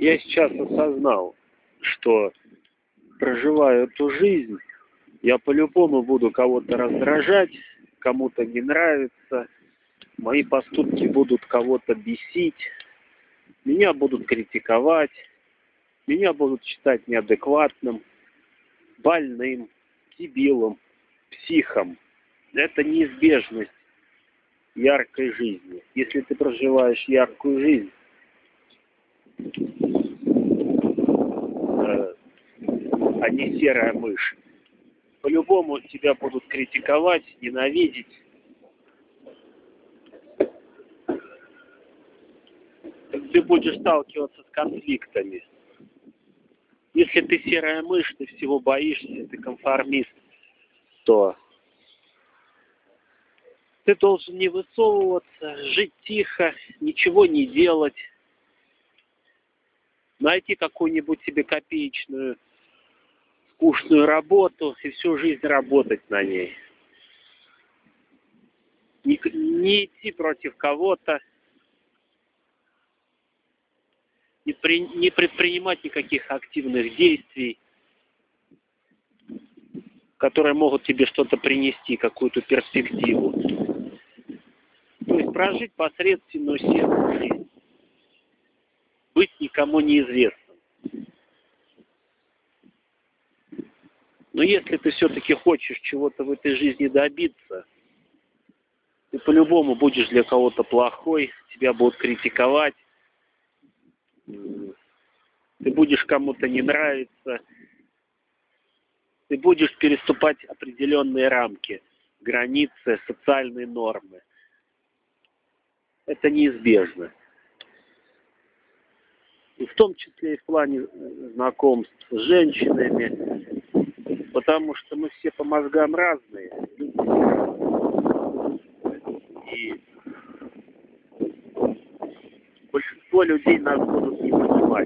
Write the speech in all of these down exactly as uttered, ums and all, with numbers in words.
Я сейчас осознал, что, проживая эту жизнь, я по-любому буду кого-то раздражать, кому-то не нравится, мои поступки будут кого-то бесить, меня будут критиковать, меня будут считать неадекватным, больным, дебилом, психом. Это неизбежность яркой жизни. Если ты проживаешь яркую жизнь, э, а не серая мышь, по-любому тебя будут критиковать, ненавидеть. Ты будешь сталкиваться с конфликтами. Если ты серая мышь, ты всего боишься, ты конформист, то ты должен не высовываться, жить тихо, ничего не делать, найти какую-нибудь себе копеечную, скучную работу и всю жизнь работать на ней. Не, не идти против кого-то, не, при, не предпринимать никаких активных действий, которые могут тебе что-то принести, какую-то перспективу. То есть прожить посредственную серую жизнь. Быть никому неизвестным. Но если ты все-таки хочешь чего-то в этой жизни добиться, ты по-любому будешь для кого-то плохой, тебя будут критиковать, ты будешь кому-то не нравиться, ты будешь переступать определенные рамки, границы, социальные нормы. Это неизбежно. И в том числе и в плане знакомств с женщинами, потому что мы все по мозгам разные. И большинство людей нас будут не понимать.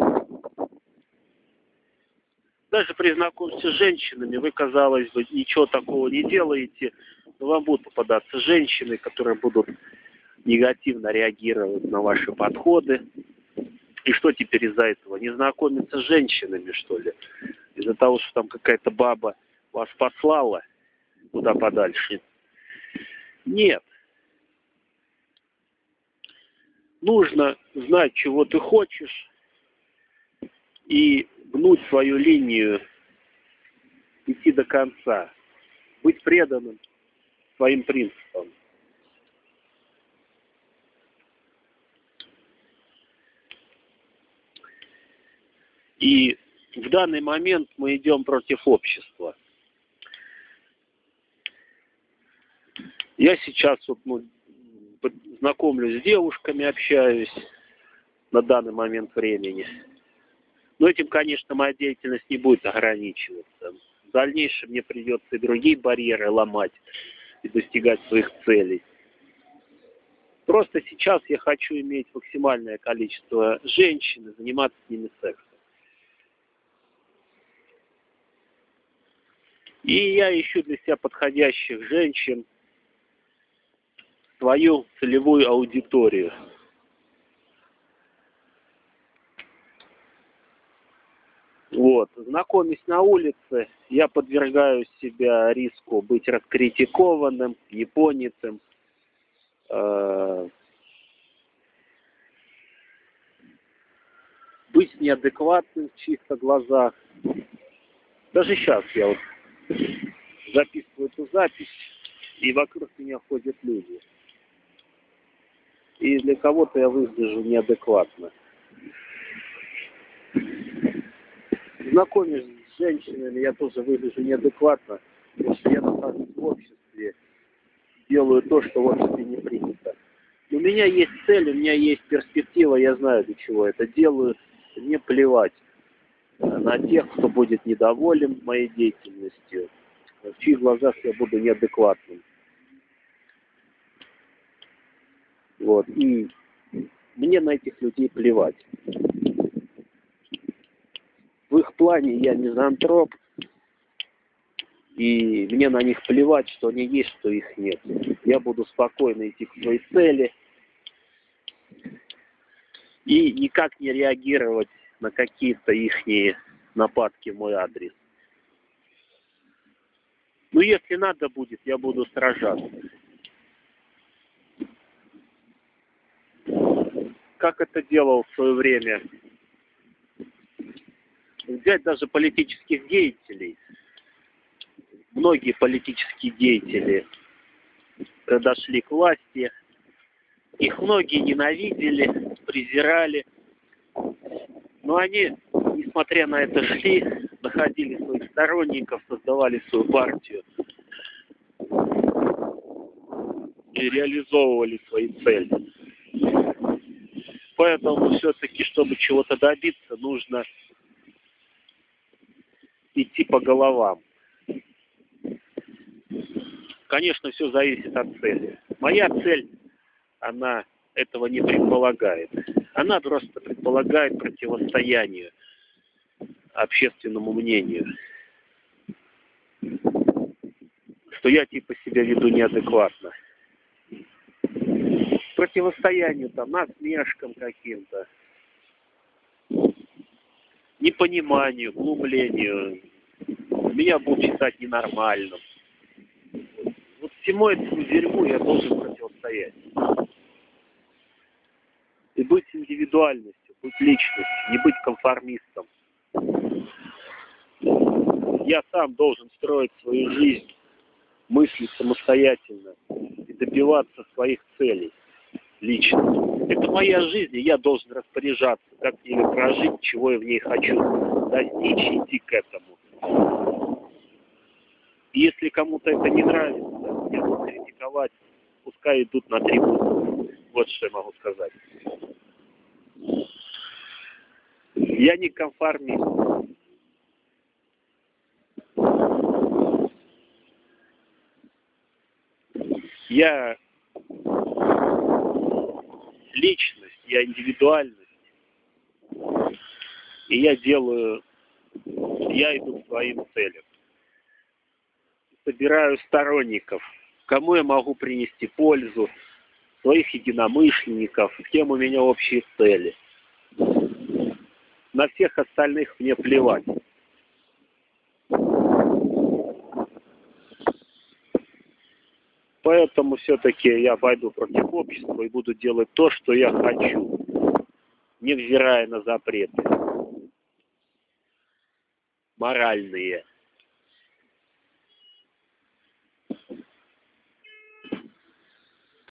Даже при знакомстве с женщинами вы, казалось бы, ничего такого не делаете, но вам будут попадаться женщины, которые будут негативно реагировать на ваши подходы. И что теперь из-за этого? Не знакомиться с женщинами, что ли? Из-за того, что там какая-то баба вас послала куда подальше? Нет. Нужно знать, чего ты хочешь, и гнуть свою линию, идти до конца, быть преданным своим принципам. И в данный момент мы идем против общества. Я сейчас вот, ну, знакомлюсь с девушками, общаюсь на данный момент времени. Но этим, конечно, моя деятельность не будет ограничиваться. В дальнейшем мне придется и другие барьеры ломать и достигать своих целей. Просто сейчас я хочу иметь максимальное количество женщин и заниматься с ними сексом. И я ищу для себя подходящих женщин, свою целевую аудиторию. Вот. Знакомясь на улице, я подвергаю себя риску быть раскритикованным, японецем, э, быть неадекватным в чьих-то глазах. Даже сейчас я вот записываю эту запись, и вокруг меня ходят люди. И для кого-то я выгляжу неадекватно. Знакомясь с женщинами, я тоже выгляжу неадекватно, потому что я нахожусь в обществе, делаю то, что в обществе не принято. У меня есть цель, у меня есть перспектива, я знаю, для чего это делаю. Мне плевать на тех, кто будет недоволен моей деятельностью, в чьих глазах я буду неадекватным. Вот. И мне на этих людей плевать. В их плане я мизантроп, и мне на них плевать, что они есть, что их нет. Я буду спокойно идти к своей цели. и никак не реагировать на какие-то ихние нападки в мой адрес. Ну, если надо будет, я буду сражаться. Как это делал в свое время? Взять даже политических деятелей. Многие политические деятели, когда шли к власти, их многие ненавидели, презирали. Но они, несмотря на это, шли, находили своих сторонников, создавали свою партию и реализовывали свои цели. Поэтому все-таки, чтобы чего-то добиться, нужно идти по головам. Конечно, все зависит от цели. Моя цель, она этого не предполагает. Она просто предполагает противостояние общественному мнению. Что я типа себя веду неадекватно. Противостоянию там, насмешкам каким-то, непониманию, глумлению. Меня будут считать ненормальным. Вот всему этому дерьму я должен противостоять. И быть индивидуальностью, быть личностью, не быть конформистом. Я сам должен строить свою жизнь, мыслить самостоятельно и добиваться своих целей лично. Это моя жизнь, и я должен распоряжаться, как мне ее прожить, чего я в ней хочу достичь, идти к этому. И если кому-то это не нравится, я буду критиковать, пускай идут на трибуну. Вот что я могу сказать. Я не конформист. Я личность, я индивидуальность. И я делаю, я иду к своим целям. Собираю сторонников, кому я могу принести пользу, своих единомышленников, с кем у меня общие цели. На всех остальных мне плевать. Поэтому все-таки я пойду против общества и буду делать то, что я хочу, невзирая на запреты моральные.